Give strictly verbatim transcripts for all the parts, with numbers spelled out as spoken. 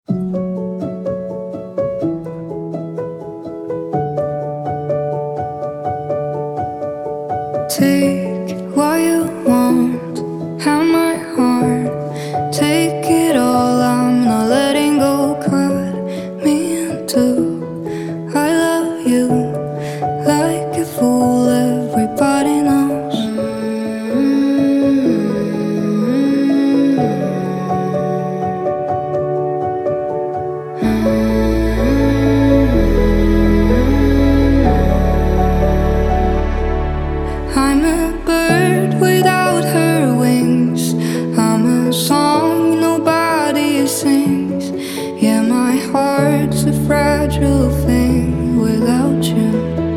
Take what you want, have my heart. Take it all, I'm not letting go. Cut me in two. I love you like a fool, everybody knows. I'm a bird without her wings. I'm a song nobody sings. Yeah, my heart's a fragile thing without you.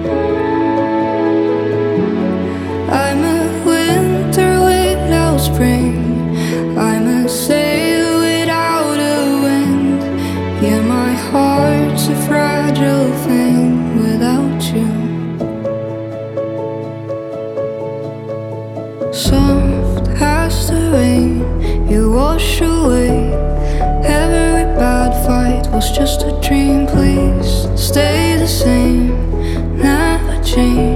I'm a winter without spring. I'm a sail without a wind. Yeah, my heart's a fragile thing without you. Soft as the rain, you wash away every bad fight was just a dream. Please stay the same, never change.